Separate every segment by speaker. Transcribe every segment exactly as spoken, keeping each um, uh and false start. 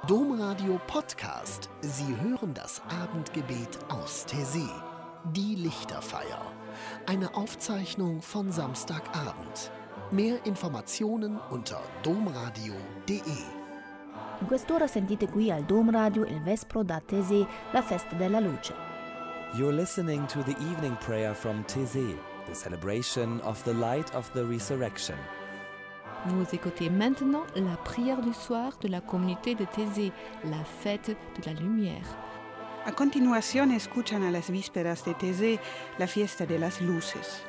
Speaker 1: Domradio Podcast. Sie hören das Abendgebet aus Taizé. Die Lichterfeier. Eine Aufzeichnung von Samstagabend. Mehr Informationen unter domradio punto de.
Speaker 2: In quest'ora sentite qui al Dom Radio il Vespro da Taizé, la festa della luce.
Speaker 3: You're listening to the evening prayer from Taizé, the celebration of the light of the resurrection.
Speaker 4: Vous écoutez maintenant la prière du soir de la communauté de Taizé, la fête de la lumière.
Speaker 5: A continuación escuchan a las vísperas de Taizé, la fiesta de las luces.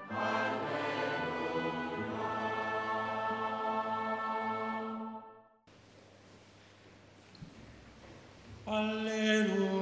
Speaker 6: Alleluia.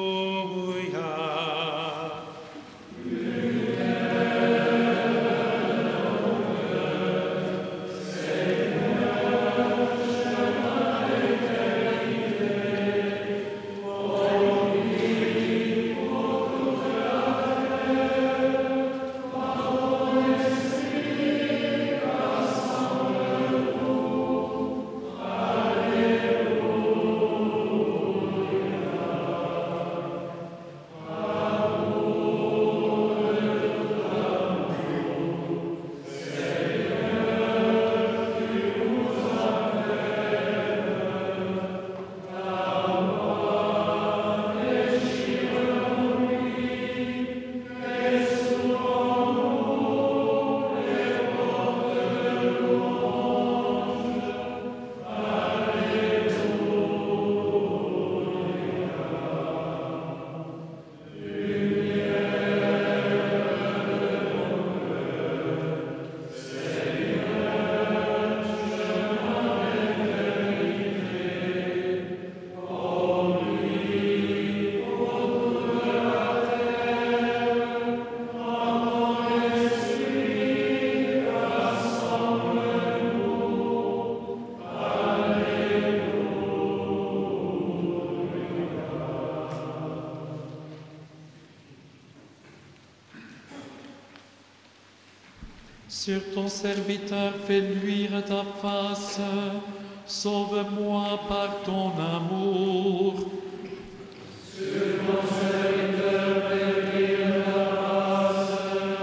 Speaker 6: Sur ton serviteur fais luire ta face, sauve-moi par ton amour. Sur ton serviteur fais luire ta face,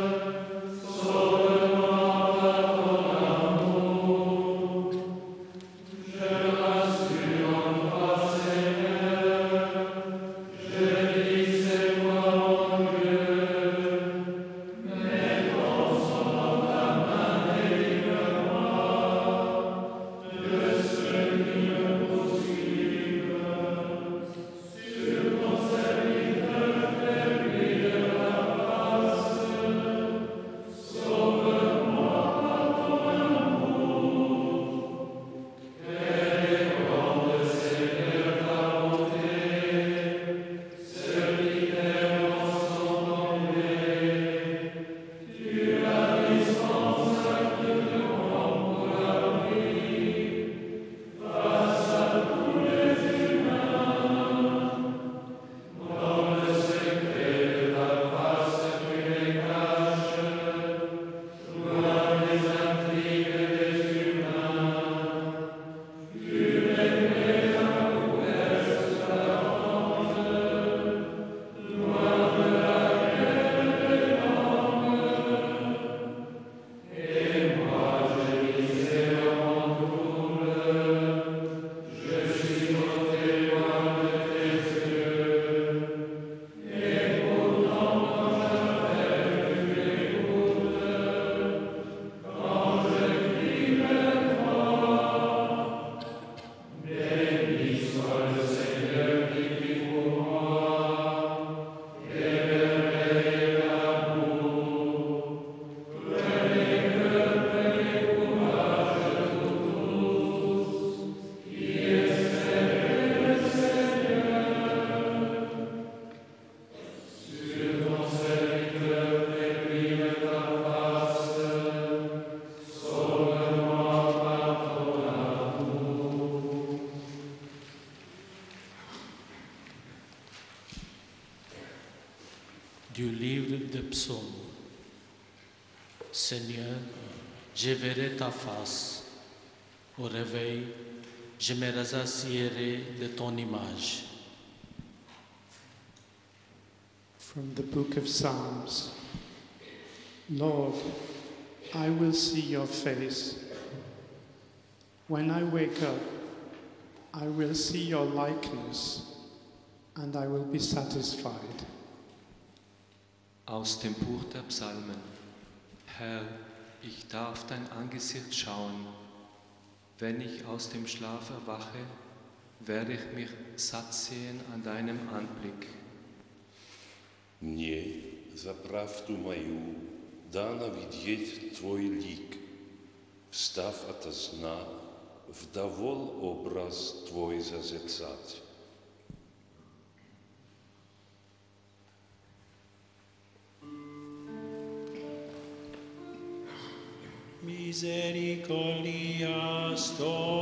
Speaker 6: sauve-moi par ton amour. Je rassure en toi, Seigneur, je dis c'est moi mon Dieu, mais ton sang du livre des psaumes. Seigneur, je verrai ta face au réveil je me rassasierai de ton image.
Speaker 7: From the book of Psalms. Lord, I will see your face. When I wake up, I will see your likeness, and I will be satisfied.
Speaker 8: Aus dem Buch der Psalmen. Herr, ich darf dein Angesicht schauen. Wenn ich aus dem Schlaf erwache, werde ich mich satt sehen an deinem Anblick.
Speaker 9: Мне за правду мою дано видеть Твой лик. Встав ото сна, в довол образ Твой зазерцать.
Speaker 6: Misericordias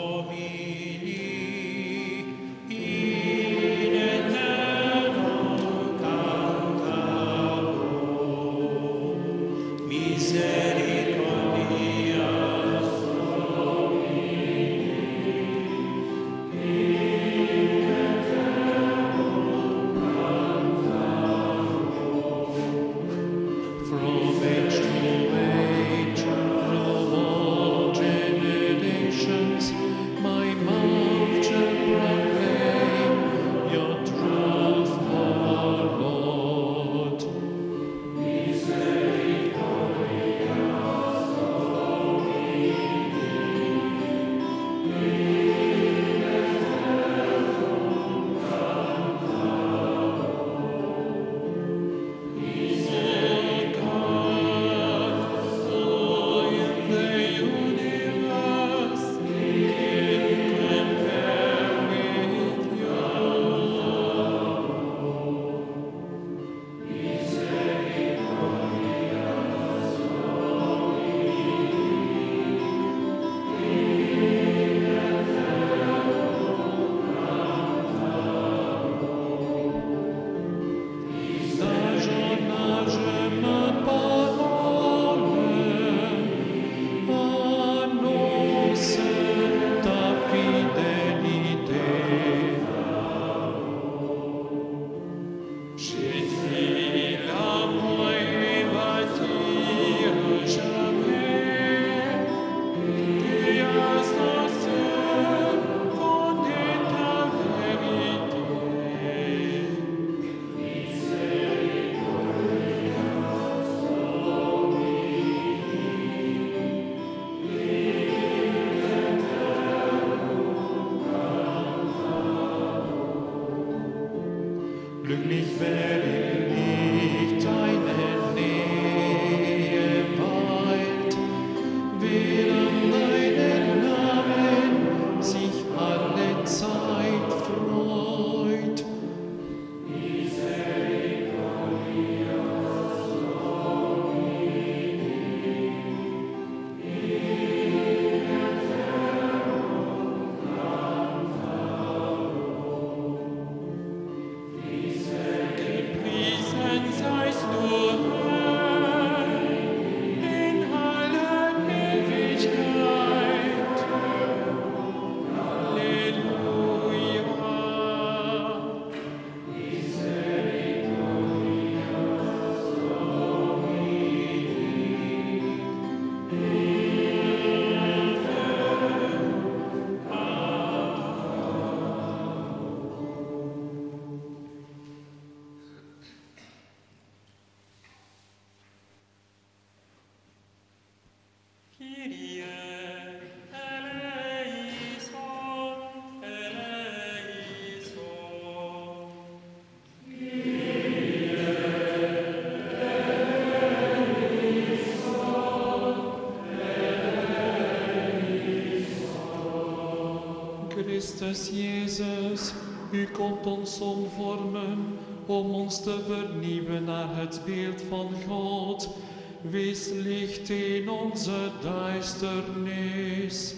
Speaker 6: Domini in aeternum cantator. Misericordias Domini in aeternum cantator. From age to age, my mouth shall proclaim your truth, O Lord. Misericordias Domini in aeternum cantator. Misericordias in the universe. Glücklich wer in nicht deine Nähe weilt, wer an deinen Namen sich alle Zeit freut. Misericordias Domini in aeternum cantator. Gepriesen seist du, Herr, in aller Ewigkeit. Halleluja. Misericordias Domini in Kyrie eleison, eleison. Christus Jezus, u komt ons omvormen om ons te vernieuwen naar het beeld van God. Wees licht in onze duisternis.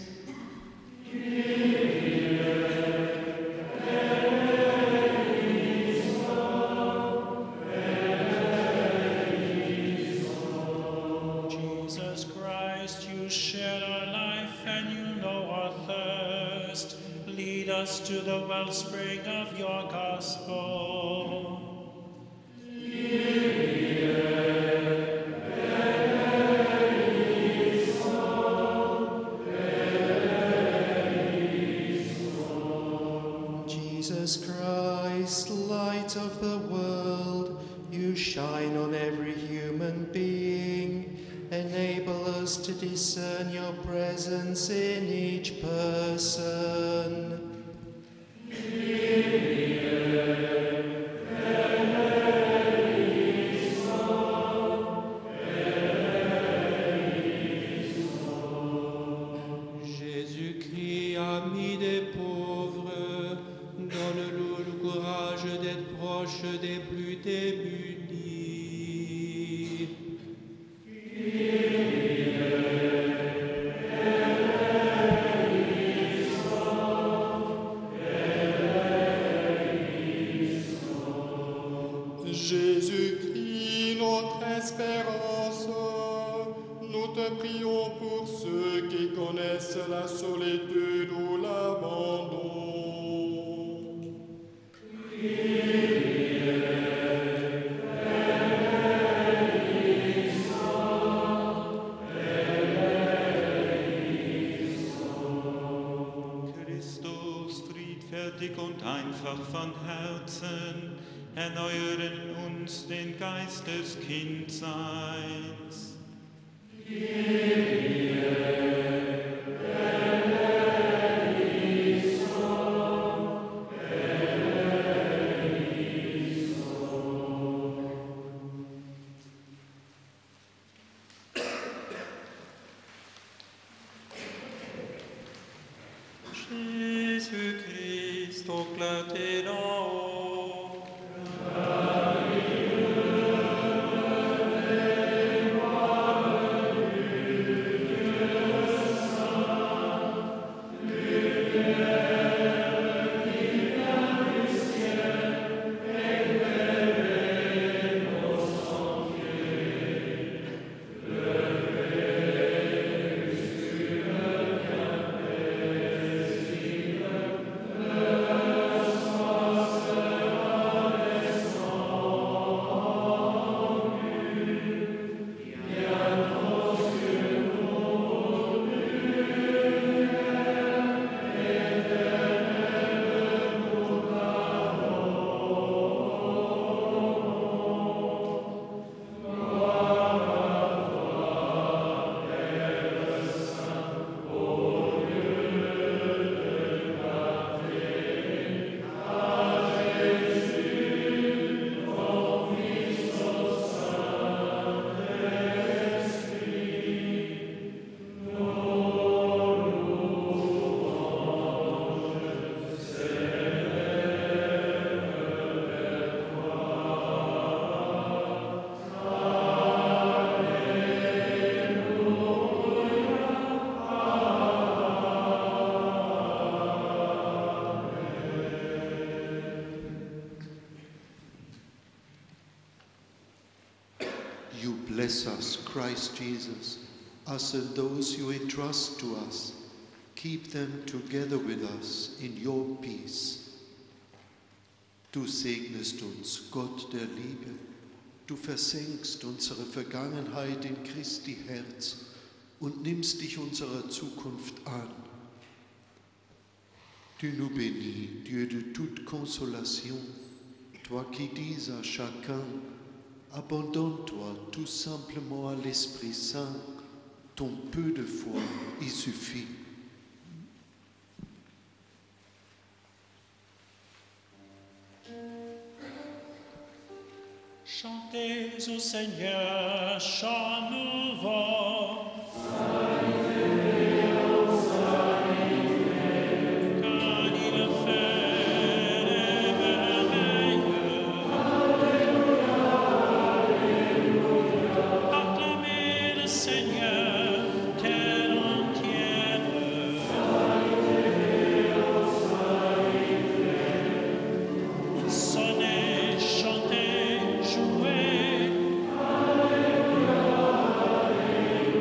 Speaker 6: Jesus Christ, you share our life and you know our thirst.
Speaker 10: lead us to the wellspring of your gospel.
Speaker 11: Jesus Christ, light of the world, you shine on every human being. Enable us to discern your presence in each person.
Speaker 6: Jésus-Christ, ami des pauvres, donne-nous le courage d'être proche des plus démunis.
Speaker 12: Jésus-Christ, notre espérance, nous te prions pour ceux qui connaissent la solitude ou l'abandon.
Speaker 10: Christus, friedfertig und einfach von Herzen, erneuern uns den Geist des Kindseins. Jésus-Christ, ô clarté d'en haut,
Speaker 11: You bless us, Christ Jesus, us and those you entrust to us. Keep them together with us in your peace. Du segnest uns, Gott der Liebe. Du versenkst unsere Vergangenheit in Christi Herz und nimmst dich unserer Zukunft an. Tu nous bénis, Dieu de toute consolation, toi qui dis à chacun, abandonne-toi tout simplement à l'Esprit Saint, ton peu de foi y suffit.
Speaker 10: chantez au Seigneur, chant nouveau.
Speaker 6: Chantez, jouez.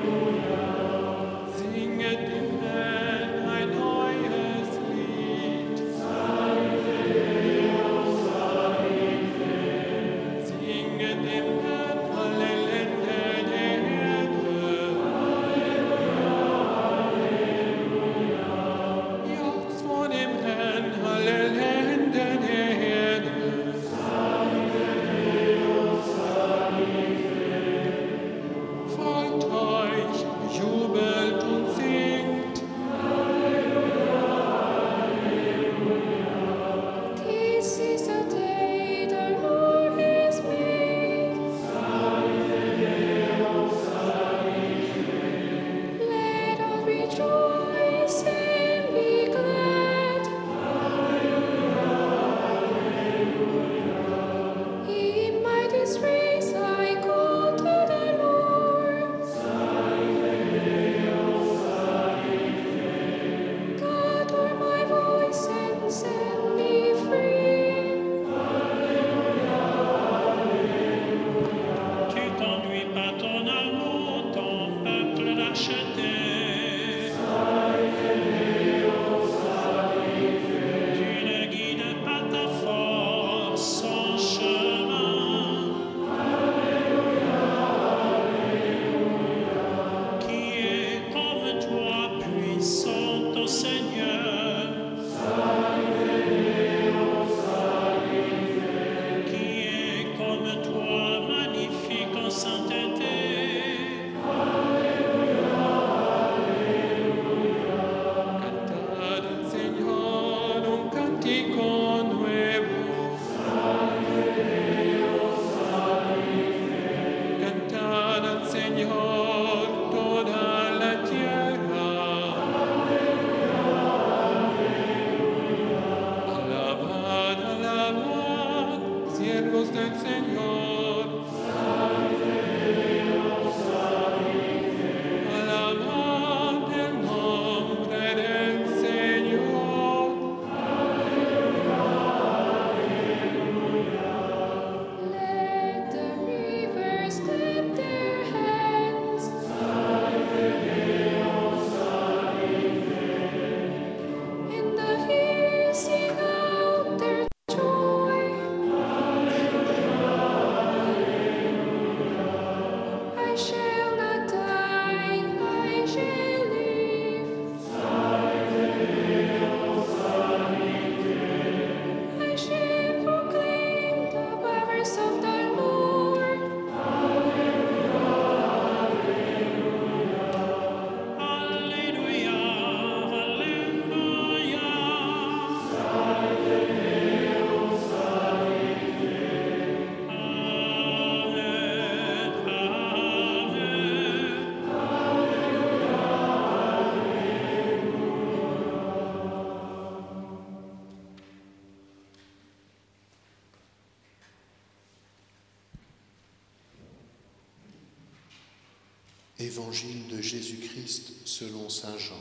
Speaker 11: Évangile de Jésus-Christ selon saint Jean.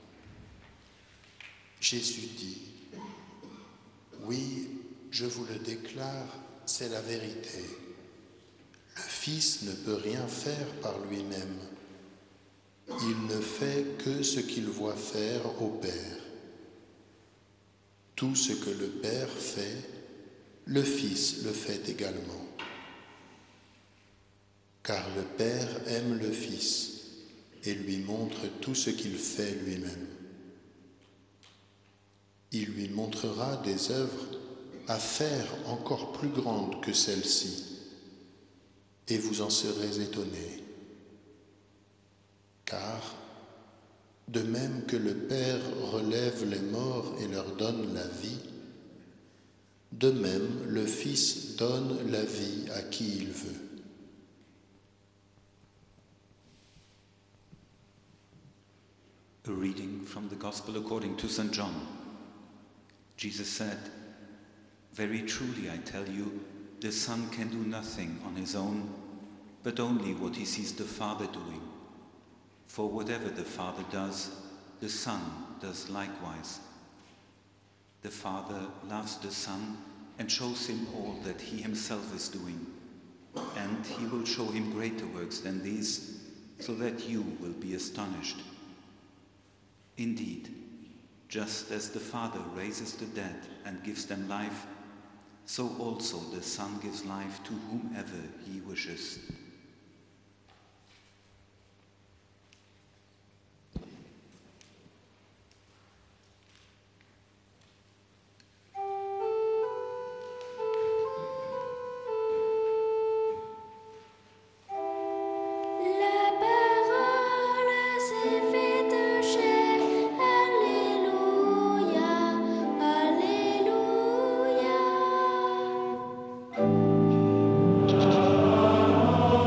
Speaker 11: Jésus dit : oui, je vous le déclare, c'est la vérité. Le Fils ne peut rien faire par lui-même. Il ne fait que ce qu'il voit faire au Père. Tout ce que le Père fait, le Fils le fait également. Car le Père aime le Fils et lui montre tout ce qu'il fait lui-même. Il lui montrera des œuvres à faire encore plus grandes que celles-ci, et vous en serez étonnés. Car, de même que le Père relève les morts et leur donne la vie, de même le Fils donne la vie à qui il veut.
Speaker 13: A reading from the Gospel according to Saint John. Jesus said, very truly I tell you, the Son can do nothing on his own, but only what he sees the Father doing. For whatever the Father does, the Son does likewise. The Father loves the Son and shows him all that he himself is doing, and he will show him greater works than these, so that you will be astonished. Indeed, just as the Father raises the dead and gives them life, so also the Son gives life to whomever he wishes.
Speaker 14: Alleluia.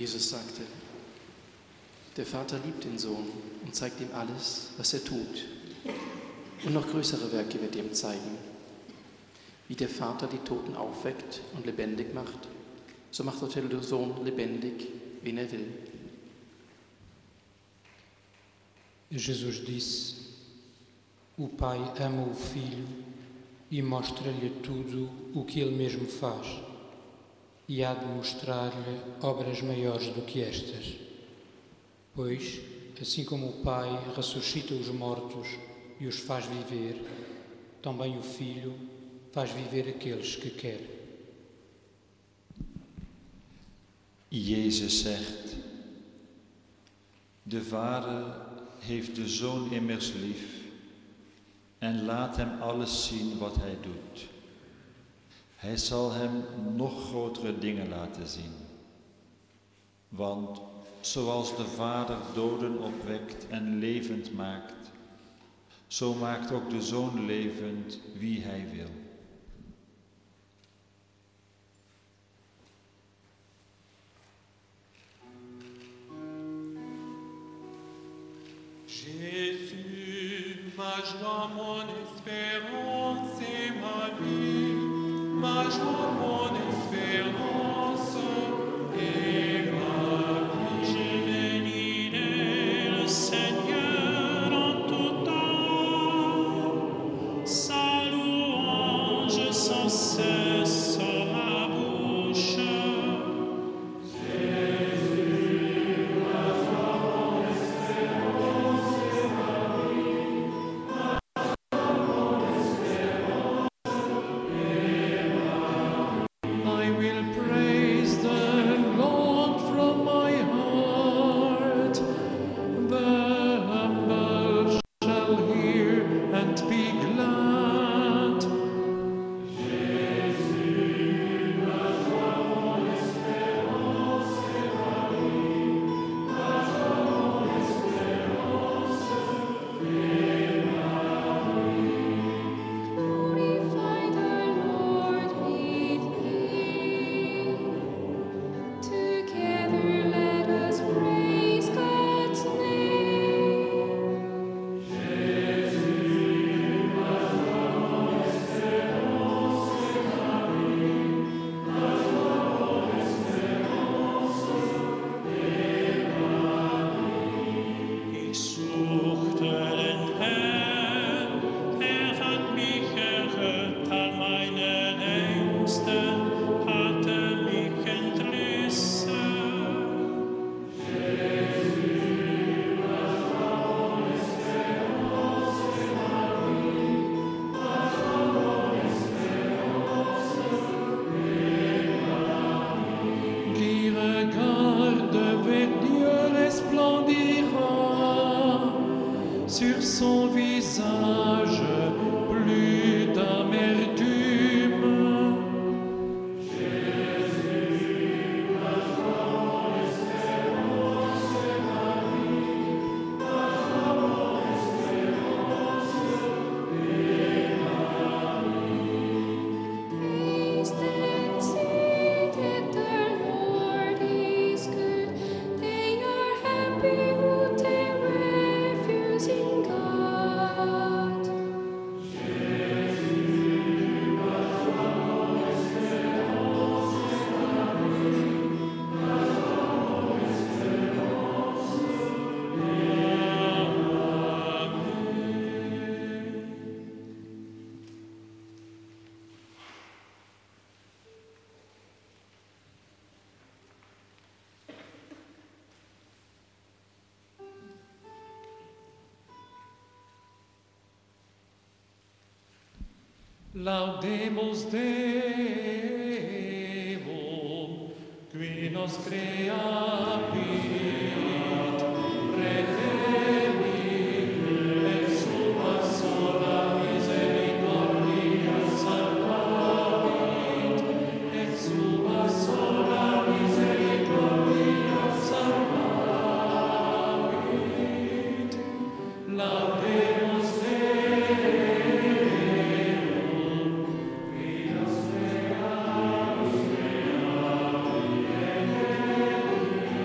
Speaker 14: Jesus sagte, der Vater liebt den Sohn und zeigt ihm alles, was er tut. Und noch größere Werke wird er ihm zeigen. Wie der Vater die Toten aufweckt und lebendig macht, so macht auch der Sohn lebendig, wen er will.
Speaker 15: Jesus disse, o Pai ama o Filho e mostra-lhe tudo o que ele mesmo faz, e há de mostrar-lhe obras maiores do que estas. Pois, assim como o Pai ressuscita os mortos e os faz viver, também o Filho faz viver aqueles que quer.
Speaker 16: Jezus zegt, de Vader heeft de Zoon immers lief en laat hem alles zien wat hij doet. Hij zal hem nog grotere dingen laten zien. Want zoals de Vader doden opwekt en levend maakt, zo maakt ook de Zoon levend wie hij wil.
Speaker 6: Jésus, ma joie, mon espérance et ma vie, ma joie, mon espérance et ma vie. Je bénirai le Seigneur en tout temps, sa louange sans cesse ma bouche.
Speaker 10: Sur son visage, plus d'amertume. Jésus, ma joie, mon espérance et ma vie, ma joie, mon espérance et ma vie.
Speaker 17: Taste and see that the Lord is good. They are happy who take refuge in God.
Speaker 10: Laudemus Deum, qui nos creapit, redemi, et sua sola misericordia salvavit, et sua sola misericordia salvavit. Laudemus Deum,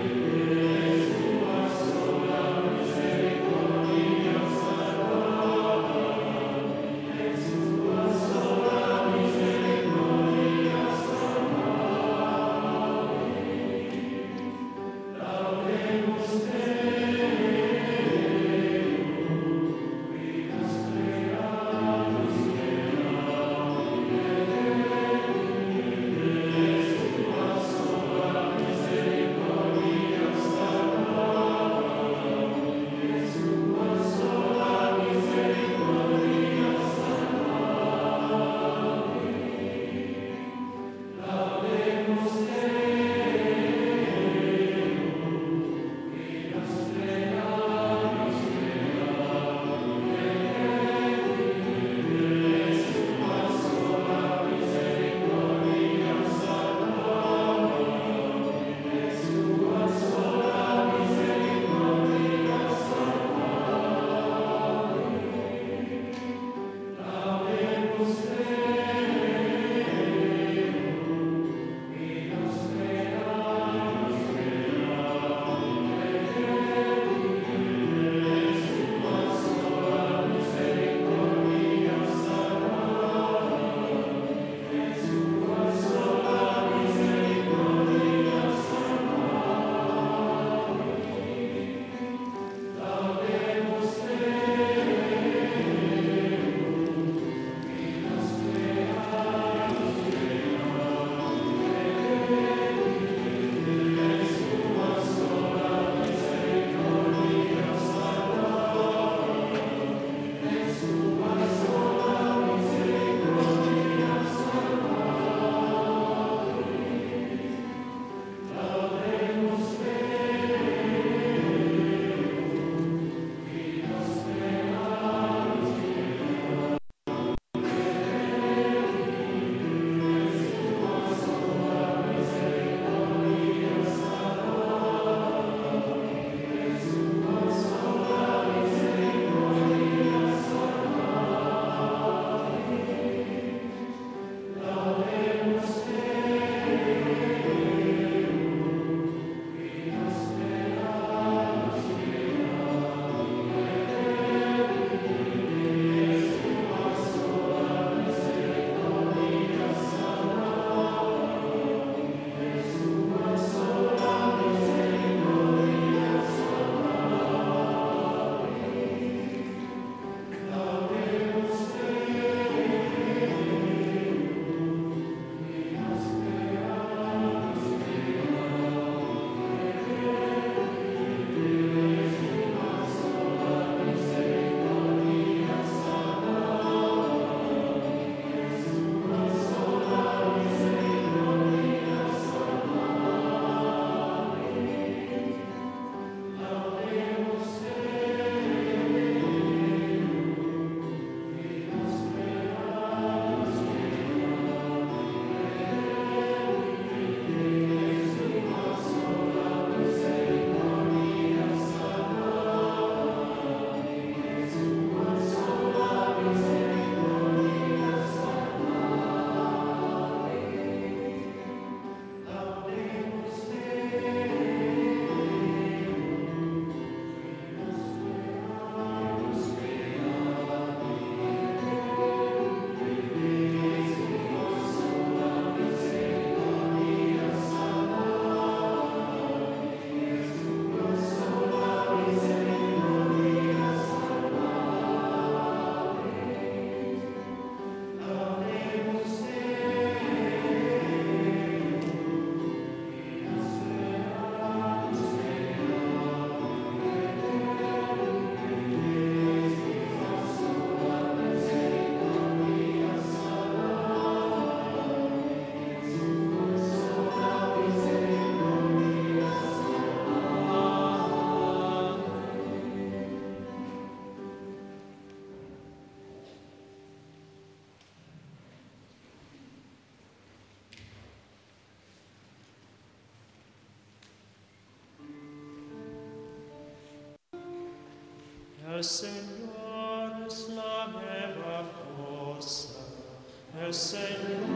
Speaker 10: El Señor es la guerra cosa, el Señor